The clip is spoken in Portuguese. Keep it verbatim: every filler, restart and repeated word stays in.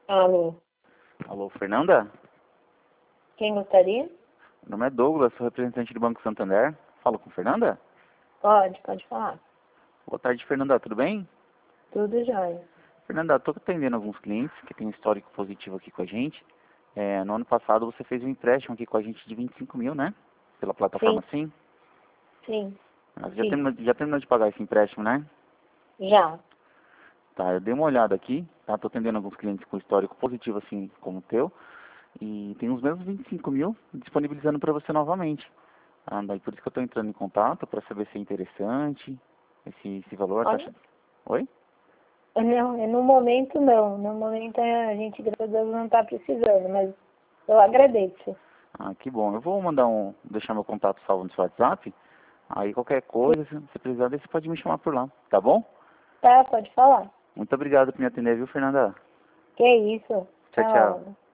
Alô, Alô, Fernanda? quem gostaria? Meu nome é Douglas, sou representante do Banco Santander. Falo com Fernanda? Pode, pode falar. Boa tarde, Fernanda, tudo bem? Tudo jóia. Fernanda, estou atendendo alguns clientes que têm um histórico positivo aqui com a gente. É, no ano passado você fez um empréstimo aqui com a gente de vinte e cinco mil, né? Pela plataforma Sim, Sim. sim, Mas já sim. terminou, já terminou de pagar esse empréstimo, né? Já. Tá, eu dei uma olhada aqui, tá? Estou atendendo alguns clientes com histórico positivo, assim como o teu. E tem os mesmos vinte e cinco mil disponibilizando para você novamente. Ah, daí por isso que eu estou entrando em contato para saber se é interessante, esse, esse valor, a Olha, taxa... Oi? não, é no momento não. No momento a gente, graças a Deus, não está precisando, mas eu agradeço. Ah, que bom. Eu vou mandar um, deixar meu contato salvo no seu WhatsApp. Aí qualquer coisa, se você precisar, você pode me chamar por lá, tá bom? Tá, pode falar. Muito obrigado por me atender, viu, Fernanda? Que isso? Tchau, Tá tchau. ótimo.